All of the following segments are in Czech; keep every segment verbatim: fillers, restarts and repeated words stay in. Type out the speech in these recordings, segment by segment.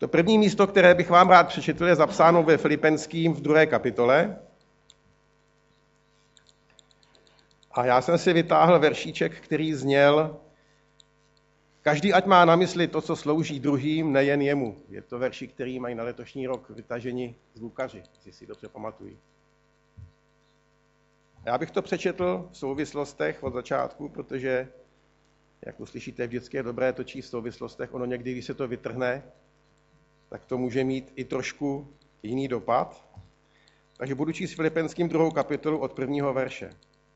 To první místo, které bych vám rád přečetl, je zapsáno ve Filipenským v druhé kapitole. A já jsem si vytáhl veršíček, který zněl: Každý ať má na mysli to, co slouží druhým, nejen jemu. Je to veršík, který mají na letošní rok vytaženi zvukaři, jestli si dobře pamatují. Já bych to přečetl v souvislostech od začátku, protože, jak uslyšíte, vždycky je dobré to číst v souvislostech. Ono někdy, když se to vytrhne, tak to může mít i trošku jiný dopad. Takže budu číst Filipenským druhou kapitolu od prvního verše.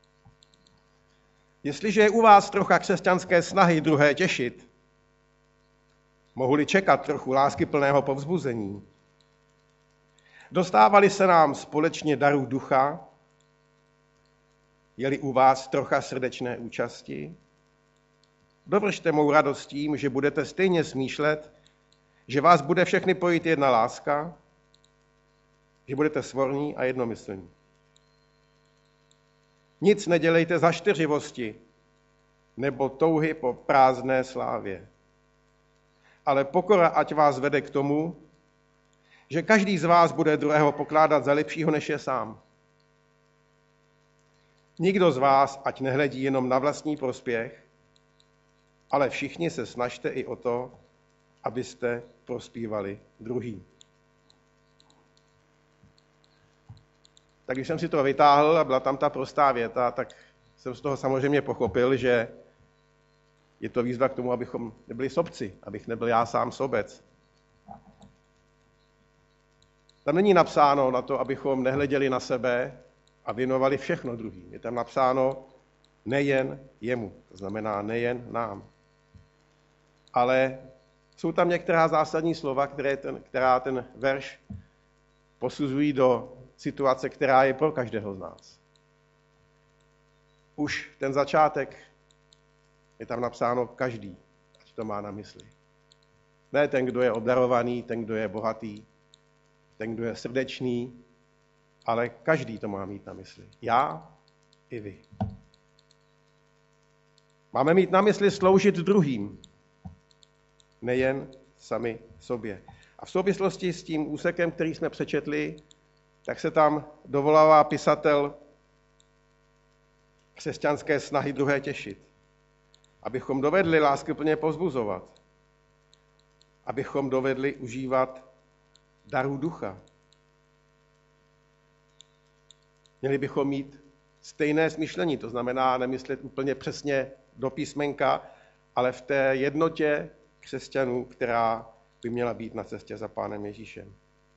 Jestliže je u vás trocha křesťanské snahy druhé těšit, mohu-li čekat trochu láskyplného povzbuzení, dostávali se nám společně darů ducha, je-li u vás trocha srdečné účasti, dovršte mou radost tím, že budete stejně smýšlet, že vás bude všechny pojít jedna láska, že budete svorní a jednomyslní. Nic nedělejte za štyřivosti nebo touhy po prázdné slávě. Ale pokora ať vás vede k tomu, že každý z vás bude druhého pokládat za lepšího, než je sám. Nikdo z vás ať nehledí jenom na vlastní prospěch, ale všichni se snažte i o to, abyste prospívali druhým. Tak když jsem si to vytáhl a byla tam ta prostá věta, tak jsem z toho samozřejmě pochopil, že je to výzva k tomu, abychom nebyli sobci, abych nebyl já sám sobec. Tam není napsáno na to, abychom nehleděli na sebe a věnovali všechno druhým. Je tam napsáno nejen jemu, to znamená nejen nám. Ale jsou tam některá zásadní slova, které ten, která ten verš posuzují do situace, která je pro každého z nás. Už ten začátek je tam napsáno každý, ať to má na mysli. Ne ten, kdo je obdarovaný, ten, kdo je bohatý, ten, kdo je srdečný, ale každý to má mít na mysli. Já i vy. Máme mít na mysli sloužit druhým, nejen sami sobě. A v souvislosti s tím úsekem, který jsme přečetli, tak se tam dovolává pisatel křesťanské snahy druhé těšit. Abychom dovedli láskyplně povzbuzovat. Abychom dovedli užívat darů ducha. Měli bychom mít stejné smýšlení, to znamená nemyslet úplně přesně do písmenka, ale v té jednotě křesťanů, která by měla být na cestě za Pánem Ježíšem.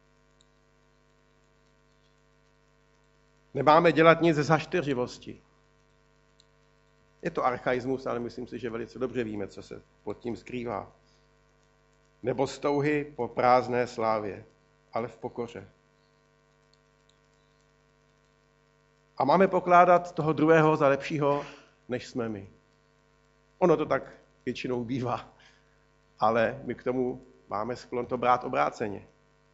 Nemáme dělat nic za štyřivosti. Je to archaismus, ale myslím si, že velice dobře víme, co se pod tím skrývá. Nebo z touhy po prázdné slávě, ale v pokoře. A máme pokládat toho druhého za lepšího, než jsme my. Ono to tak většinou bývá, ale my k tomu máme sklon to brát obráceně.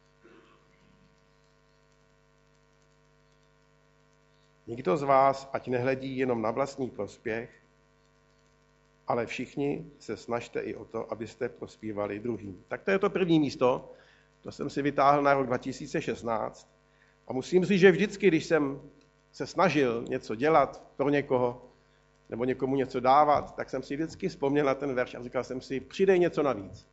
Nikdo z vás ať nehledí jenom na vlastní prospěch, ale všichni se snažte i o to, abyste prospívali druhým. Tak to je to první místo, to jsem si vytáhl na rok dva tisíce šestnáct. A musím říct, že vždycky, když jsem se snažil něco dělat pro někoho, nebo někomu něco dávat, tak jsem si vždycky vzpomněl na ten verš a říkal jsem si, přidej něco navíc.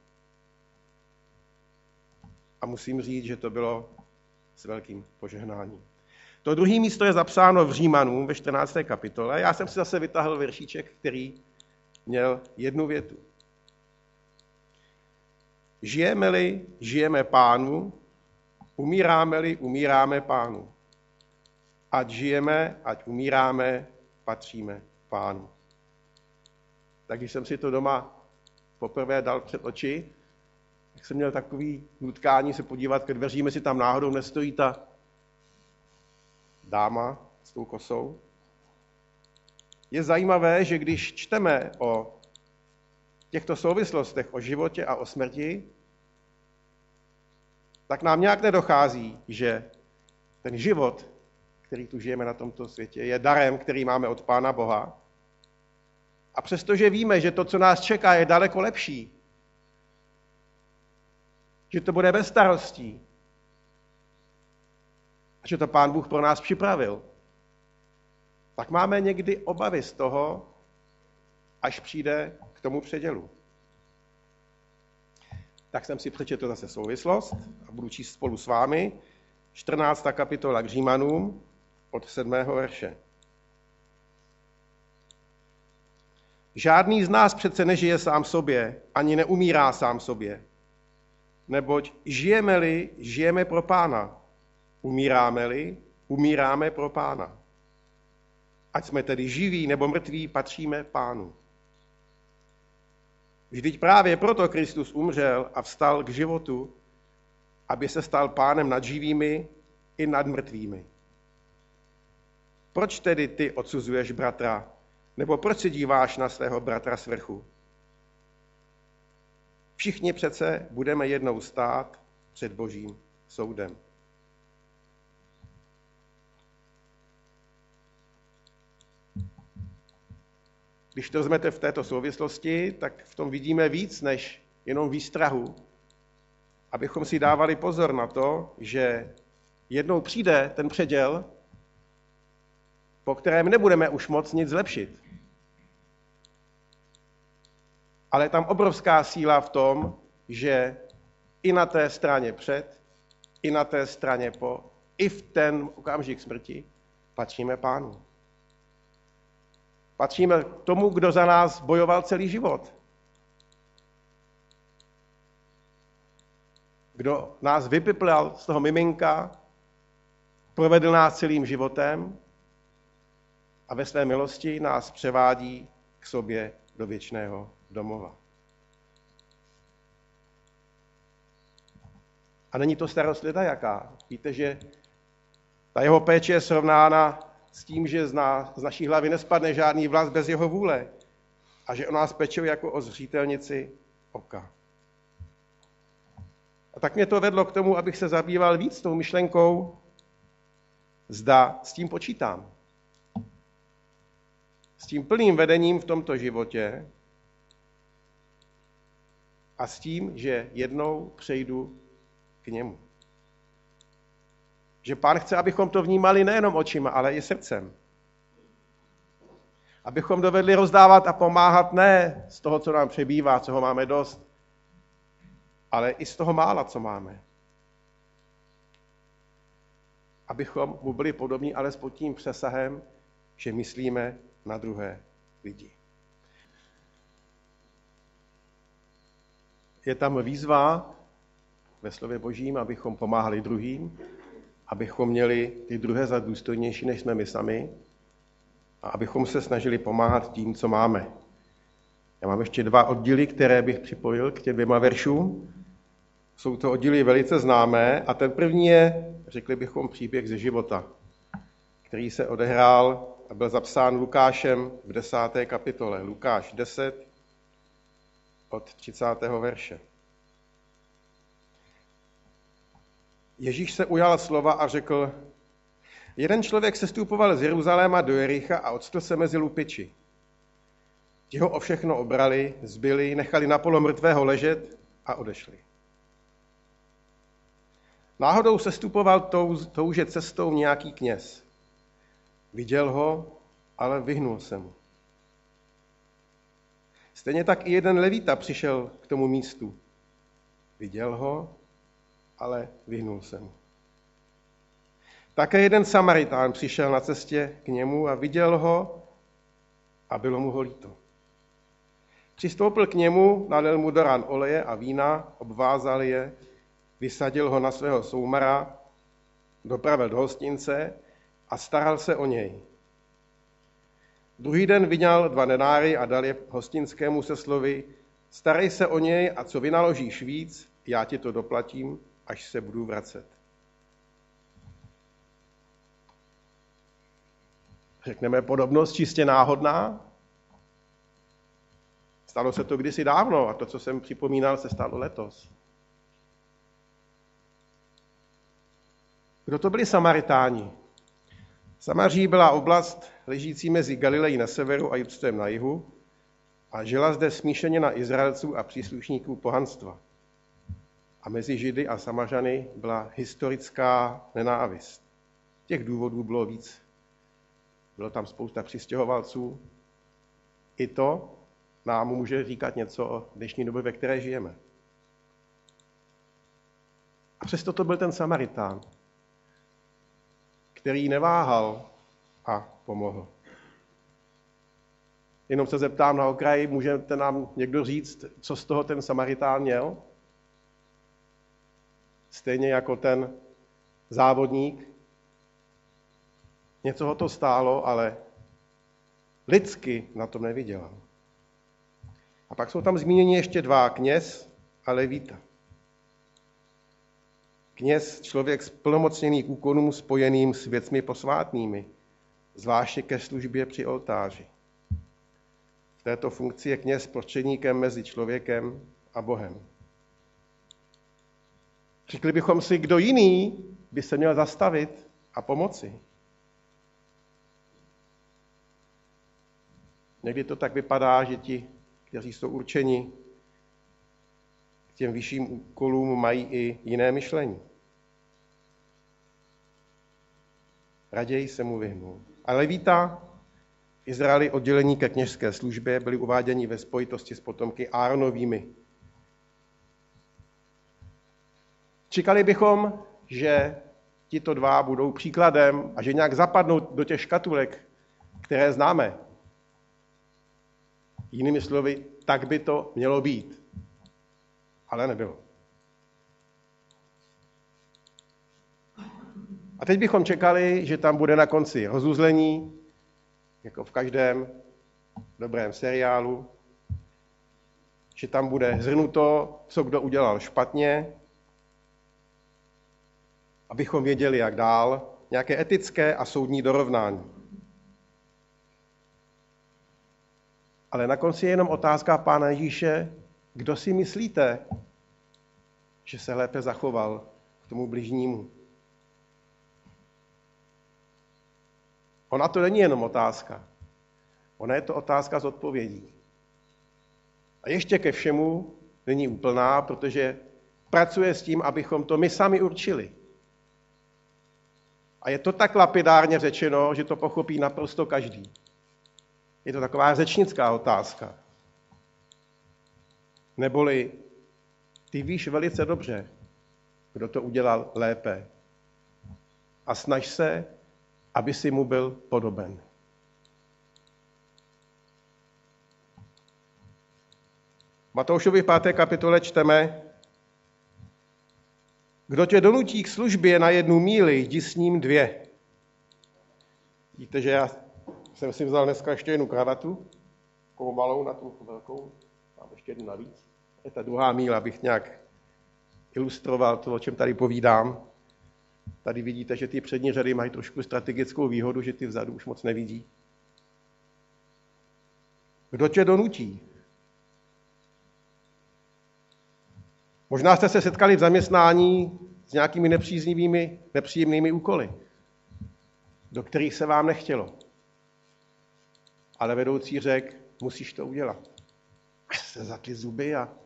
A musím říct, že to bylo s velkým požehnáním. To druhé místo je zapsáno v Římanům ve čtrnácté kapitole. Já jsem si zase vytáhl veršíček, který měl jednu větu. Žijeme-li, žijeme Pánu, umíráme-li, umíráme Pánu. Ať žijeme, ať umíráme, patříme Pánu. Tak když jsem si to doma poprvé dal před oči, tak jsem měl takový nutkání se podívat ke dveřím, jestli tam náhodou nestojí ta dáma s tou kosou. Je zajímavé, že když čteme o těchto souvislostech, o životě a o smrti, tak nám nějak nedochází, že ten život, který tu žijeme na tomto světě, je darem, který máme od Pána Boha. A přestože víme, že to, co nás čeká, je daleko lepší, že to bude bez starostí. A že to Pán Bůh pro nás připravil. Tak máme někdy obavy z toho, až přijde k tomu předělu. Tak jsem si přečetl zase souvislost a budu číst spolu s vámi čtrnáctá kapitola k Římanům od sedmého verše. Žádný z nás přece nežije sám sobě, ani neumírá sám sobě. Neboť žijeme-li, žijeme pro Pána. Umíráme-li, umíráme pro Pána. Ať jsme tedy živí nebo mrtví, patříme Pánu. Vždyť právě proto Kristus umřel a vstal k životu, aby se stal Pánem nad živými i nad mrtvými. Proč tedy ty odsuzuješ bratra, nebo proč se díváš na svého bratra svrchu? Všichni přece budeme jednou stát před Božím soudem. Když to vezmete v této souvislosti, tak v tom vidíme víc než jenom výstrahu, abychom si dávali pozor na to, že jednou přijde ten předěl, po kterém nebudeme už moc nic zlepšit. Ale je tam obrovská síla v tom, že i na té straně před, i na té straně po, i v ten okamžik smrti patříme Pánu. Patříme k tomu, kdo za nás bojoval celý život. Kdo nás vypiplal z toho miminka, provedl nás celým životem a ve své milosti nás převádí k sobě do věčného domova. A není to starost leda jaká. Víte, že ta jeho péče je srovnána s tím, že z, nás, z naší hlavy nespadne žádný vlas bez jeho vůle a že o nás pečou jako o zřetelnici oka. A tak mě to vedlo k tomu, abych se zabýval víc tou myšlenkou, zda s tím počítám. S tím plným vedením v tomto životě a s tím, že jednou přejdu k němu. Že Pán chce, abychom to vnímali nejenom očima, ale i srdcem. Abychom dovedli rozdávat a pomáhat ne z toho, co nám přebývá, co ho máme dost, ale i z toho mála, co máme. Abychom mu byli podobní, ale s pod tím přesahem, že myslíme na druhé lidi. Je tam výzva ve slově Božím, abychom pomáhali druhým, abychom měli ty druhé za důstojnější, než jsme my sami, a abychom se snažili pomáhat tím, co máme. Já mám ještě dva oddíly, které bych připojil k těm dvěma veršům. Jsou to oddíly velice známé a ten první je, řekli bychom, příběh ze života, který se odehrál a byl zapsán Lukášem v desáté kapitole. Lukáš deset od třicátého verše. Ježíš se ujal slova a řekl, jeden člověk sestupoval z Jeruzaléma do Jericha a odstl se mezi lupiči. Ti ho o všechno obrali, zbili, nechali napolo mrtvého ležet a odešli. Náhodou sestupoval tou, touže cestou nějaký kněz. Viděl ho, ale vyhnul se mu. Stejně tak i jeden levita přišel k tomu místu. Viděl ho, ale vyhnul se mu. Také jeden Samaritán přišel na cestě k němu a viděl ho a bylo mu ho líto. Přistoupil k němu, nalil mu do ran oleje a vína, obvázal je, vysadil ho na svého soumara, dopravil do hostince a staral se o něj. Druhý den vyňal dva denáry a dal je hostinskému se slovy, starej se o něj a co vynaložíš víc, já ti to doplatím, až se budu vracet. Řekneme, podobnost čistě náhodná? Stalo se to kdysi dávno a to, co jsem připomínal, se stalo letos. Kdo to byli Samaritáni? Samaří byla oblast ležící mezi Galilejí na severu a Judstvem na jihu a žila zde smíšeněna Izraelců a příslušníků pohanstva. A mezi Židy a Samařany byla historická nenávist. Těch důvodů bylo víc. Bylo tam spousta přistěhovalců. I to nám může říkat něco o dnešní době, ve které žijeme. A přesto to byl ten Samaritán, který neváhal a pomohl. Jenom se zeptám na okraji, můžete nám někdo říct, co z toho ten Samaritán měl? Stejně jako ten závodník. Něco ho to stálo, ale lidsky na tom nevydělal. A pak jsou tam zmíněni ještě dva, kněz a levita. Kněz, člověk s plnomocněný k úkonům spojeným s věcmi posvátnými, zvláště ke službě při oltáři. V této funkci je kněz prostředníkem mezi člověkem a Bohem. Řekli bychom si, kdo jiný by se měl zastavit a pomoci. Někdy to tak vypadá, že ti, kteří jsou určeni k těm vyšším úkolům, mají i jiné myšlení. Raději se mu vyhnul. A levíta v Izraeli oddělení ke kněžské službě byli uváděni ve spojitosti s potomky Áronovými. Čekali bychom, že tito dva budou příkladem a že nějak zapadnou do těch škatulek, které známe. Jinými slovy, tak by to mělo být. Ale nebylo. A teď bychom čekali, že tam bude na konci rozuzlení, jako v každém dobrém seriálu, že tam bude zhrnuto, co kdo udělal špatně, abychom věděli, jak dál, nějaké etické a soudní dorovnání. Ale na konci je jenom otázka Pána Ježíše, kdo si myslíte, že se lépe zachoval k tomu bližnímu. Ona to není jenom otázka. Ona je to otázka z odpovědí. A ještě ke všemu není úplná, protože pracuje s tím, abychom to my sami určili. A je to tak lapidárně řečeno, že to pochopí naprosto každý. Je to taková řečnická otázka. Neboli ty víš velice dobře, kdo to udělal lépe. A snaž se, aby si mu byl podoben. V Matoušovi v páté kapitole čteme: Kdo tě donutí k službě na jednu míli, jdi s ním dvě. Víte, že já jsem si vzal dneska ještě jednu kravatu, takovou malou na tu velkou, mám ještě jednu navíc. Je ta druhá míla, abych nějak ilustroval to, o čem tady povídám. Tady vidíte, že ty přední řady mají trošku strategickou výhodu, že ty vzadu už moc nevidí. Kdo tě donutí? Možná jste se setkali v zaměstnání s nějakými nepříznivými, nepříjemnými úkoly, do kterých se vám nechtělo. Ale vedoucí řekl, musíš to udělat. Až se zatli zuby a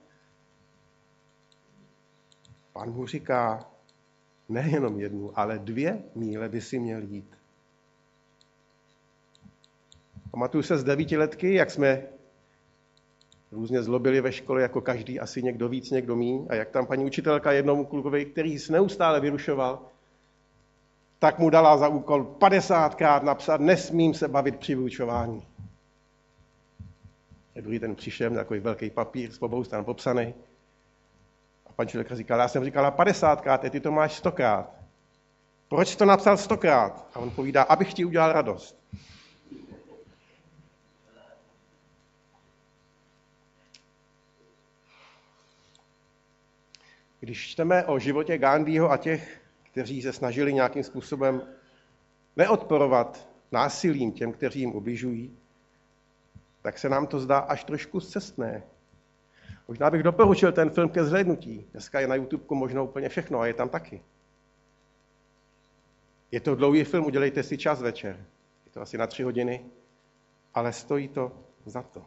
Pán mu říká, nejenom jednu, ale dvě míle by si měl jít. Pamatuju se z devítiletky, jak jsme různě zlobili ve škole, jako každý, asi někdo víc, někdo míň, a jak tam paní učitelka jednomu klukovi, který se neustále vyrušoval, tak mu dala za úkol padesátkrát napsat, nesmím se bavit při vyučování. A druhý den přišel, takový velký papír s obou stran popsaný. A paní učitelka říkala, já jsem říkala padesátkrát, a ty to máš stokrát. Proč jsi to napsal stokrát? A on povídá, abych ti udělal radost. Když čteme o životě Gandhiho a těch, kteří se snažili nějakým způsobem neodporovat násilím těm, kteří jim ubližují, tak se nám to zdá až trošku scestné. Možná bych doporučil ten film ke zhlédnutí. Dneska je na YouTubeku možno úplně všechno a je tam taky. Je to dlouhý film, udělejte si čas večer. Je to asi na tři hodiny, ale stojí to za to.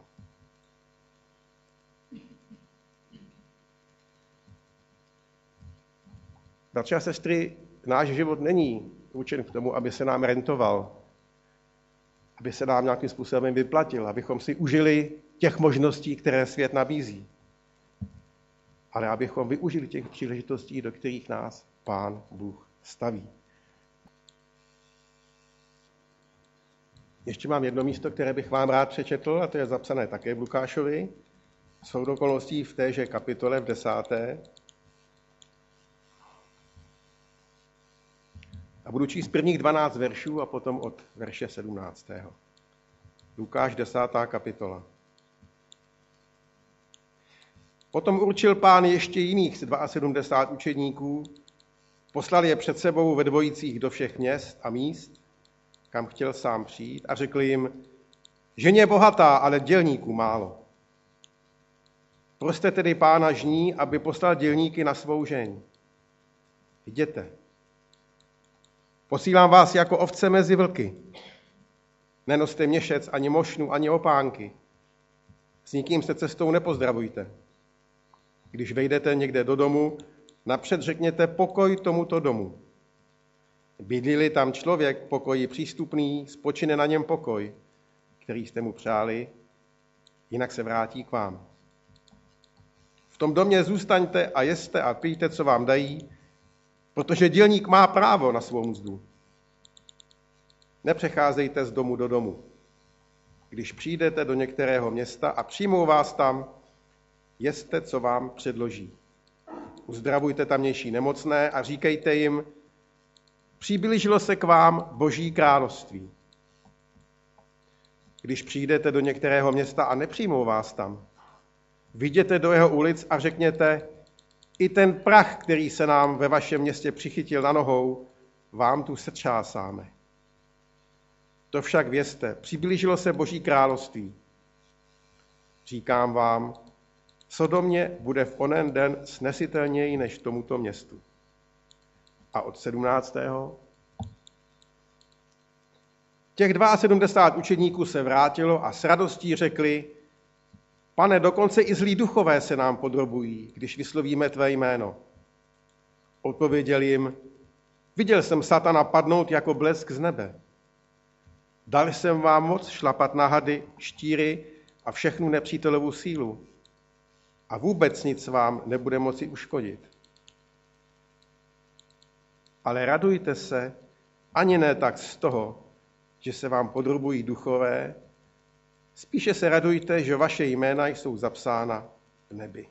Bratři a sestry, náš život není určen k tomu, aby se nám rentoval, aby se nám nějakým způsobem vyplatil, abychom si užili těch možností, které svět nabízí. Ale abychom využili těch příležitostí, do kterých nás Pán Bůh staví. Ještě mám jedno místo, které bych vám rád přečetl, a to je zapsané také v Lukášovi. Jsou okolností v téže kapitole, v desáté. A budu číst prvních dvanáct veršů a potom od verše sedmnáctého. Lukáš, desátá kapitola. Potom určil Pán ještě jiných sedmdesát dva učedníků, poslal je před sebou ve dvojicích do všech měst a míst, kam chtěl sám přijít, a řekl jim, ženě je bohatá, ale dělníků málo. Proste tedy Pána žní, aby poslal dělníky na svou žeň. Jděte. Posílám vás jako ovce mezi vlky. Nenoste měšec, ani mošnu, ani opánky. S nikým se cestou nepozdravujte. Když vejdete někde do domu, napřed řekněte pokoj tomuto domu. Bydlí-li tam člověk pokoji přístupný, spočine na něm pokoj, který jste mu přáli, jinak se vrátí k vám. V tom domě zůstaňte a jeste a pijte, co vám dají, protože dělník má právo na svou mzdu. Nepřecházejte z domu do domu. Když přijdete do některého města a přijmou vás tam, jeste, co vám předloží. Uzdravujte tamnější nemocné a říkejte jim, přiblížilo se k vám Boží království. Když přijdete do některého města a nepřijmou vás tam, vyjděte do jeho ulic a řekněte, i ten prach, který se nám ve vašem městě přichytil na nohou, vám tu setřásáme. To však vězte, přiblížilo se Boží království. Říkám vám, Sodomě bude v onen den snesitelněji než tomuto městu. A od sedmnáctého Těch sedmdesát dva učedníků se vrátilo a s radostí řekli, Pane, dokonce i zlí duchové se nám podrobují, když vyslovíme tvé jméno. Odpověděl jim, viděl jsem satana padnout jako blesk z nebe. Dal jsem vám moc šlapat na hady, štíry a všechnu nepřítelovu sílu. A vůbec nic vám nebude moci uškodit. Ale radujte se, ani ne tak z toho, že se vám podrobují duchové, spíše se radujte, že vaše jména jsou zapsána v nebi.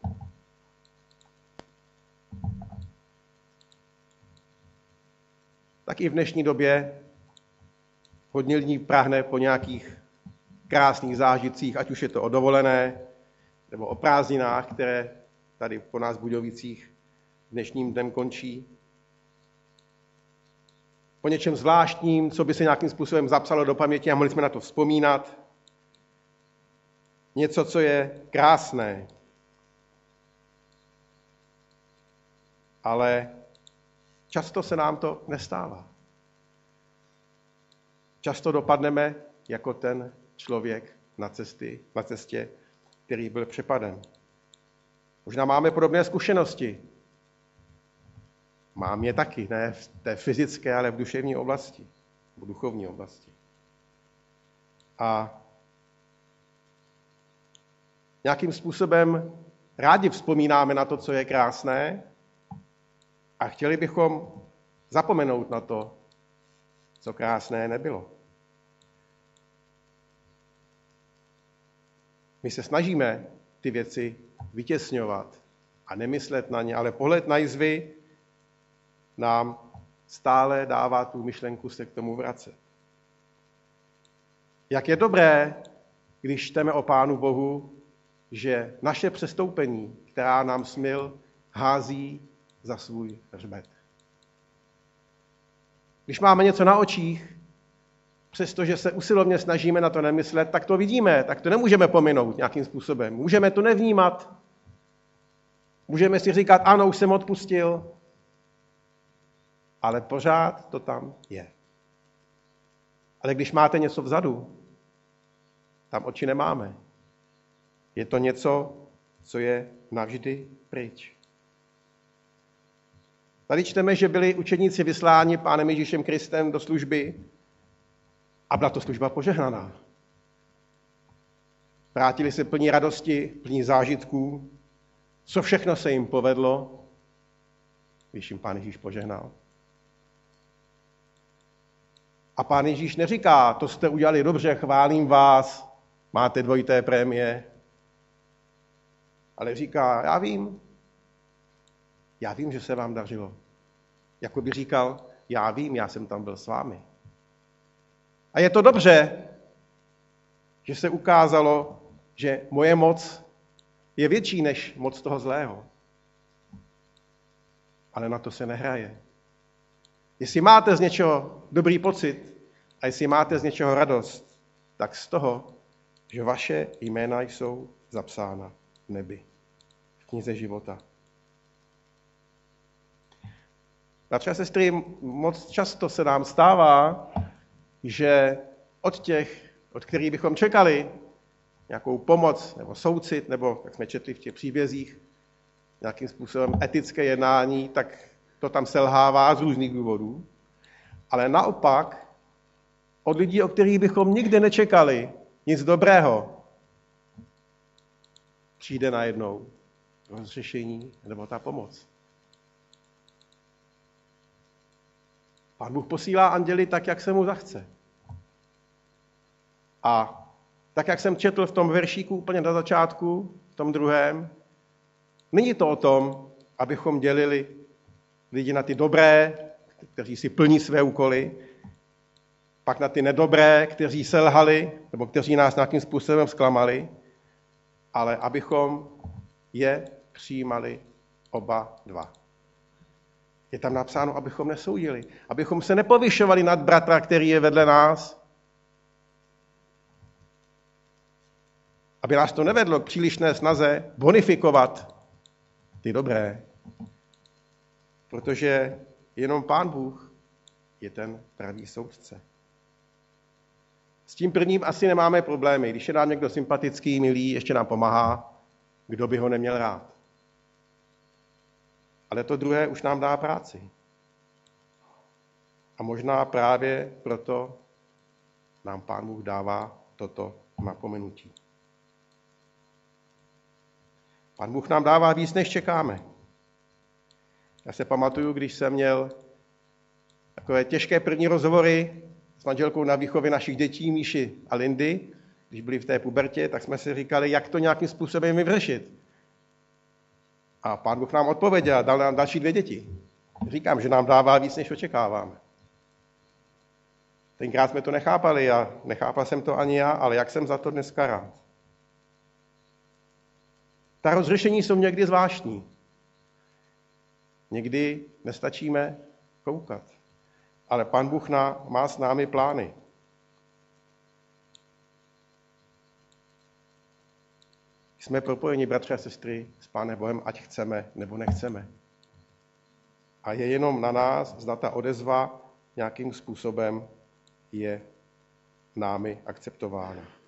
Tak i v dnešní době hodně lidí prahne po nějakých krásných zážitcích, ať už je to o dovolené, nebo o prázdninách, které tady po nás v Budějovicích dnešním dnem končí. Po něčem zvláštním, co by se nějakým způsobem zapsalo do paměti a mohli jsme na to vzpomínat. Něco, co je krásné. Ale často se nám to nestává. Často dopadneme jako ten člověk na, cesty, na cestě, který byl přepaden. Možná máme podobné zkušenosti. Mám je taky, ne v té fyzické, ale v duševní oblasti, v duchovní oblasti. A nějakým způsobem rádi vzpomínáme na to, co je krásné, a chtěli bychom zapomenout na to, co krásné nebylo. My se snažíme ty věci vytěsňovat a nemyslet na ně, ale pohled na jizvy nám stále dává tu myšlenku se k tomu vracet. Jak je dobré, když čteme o Pánu Bohu, že naše přestoupení, která nám smil, hází za svůj hřbet. Když máme něco na očích, přestože se usilovně snažíme na to nemyslet, tak to vidíme, tak to nemůžeme pominout nějakým způsobem. Můžeme to nevnímat, můžeme si říkat, ano, už jsem odpustil, ale pořád to tam je. Ale když máte něco vzadu, tam oči nemáme. Je to něco, co je navždy pryč. Tady čteme, že byli učeníci vysláni Pánem Ježíšem Kristem do služby a byla to služba požehnaná. Vrátili se plní radosti, plní zážitků. Co všechno se jim povedlo, když jim Pán Ježíš požehnal. A Pán Ježíš neříká, to jste udělali dobře, chválím vás, máte dvojité prémie. Ale říká, já vím, já vím, že se vám dařilo. Jako by říkal, já vím, já jsem tam byl s vámi. A je to dobře, že se ukázalo, že moje moc je větší než moc toho zlého. Ale na to se nehraje. Jestli máte z něčeho dobrý pocit a jestli máte z něčeho radost, tak z toho, že vaše jména jsou zapsána v nebi, v knize života. Bratři a sestry, moc často se nám stává, že od těch, od kterých bychom čekali nějakou pomoc nebo soucit, nebo, jak jsme četli v těch příbězích, nějakým způsobem etické jednání, tak to tam selhává z různých důvodů. Ale naopak, od lidí, o kterých bychom nikdy nečekali nic dobrého, přijde najednou rozřešení nebo ta pomoc. Pán Bůh posílá anděli tak, jak se mu zachce. A tak, jak jsem četl v tom veršíku úplně na začátku, v tom druhém, není to o tom, abychom dělili lidi na ty dobré, kteří si plní své úkoly, pak na ty nedobré, kteří selhali, nebo kteří nás nějakým způsobem zklamali, ale abychom je přijímali oba dva. Je tam napsáno, abychom nesoudili, abychom se nepovyšovali nad bratra, který je vedle nás, aby nás to nevedlo k přílišné snaze bonifikovat ty dobré, protože jenom Pán Bůh je ten pravý soudce. S tím prvním asi nemáme problémy. Když je nám někdo sympatický, milý, ještě nám pomáhá, kdo by ho neměl rád. Ale to druhé už nám dá práci. A možná právě proto nám Pán Bůh dává toto napomenutí. Pán Bůh nám dává víc, než čekáme. Já se pamatuju, když jsem měl takové těžké první rozhovory s manželkou na výchově našich dětí, Míši a Lindy, když byli v té pubertě, tak jsme si říkali, jak to nějakým způsobem vyřešit. A Pán Bůh nám odpověděl a dal nám další dvě děti. Říkám, že nám dává víc, než očekáváme. Tenkrát jsme to nechápali a nechápal jsem to ani já, ale jak jsem za to dneska rád. Ta rozřešení jsou někdy zvláštní. Někdy nestačíme koukat. Ale Pán Bůh má s námi plány. Jsme propojeni, bratři a sestry, s Pánem Bohem, ať chceme nebo nechceme. A je jenom na nás, zda ta odezva nějakým způsobem je námi akceptována.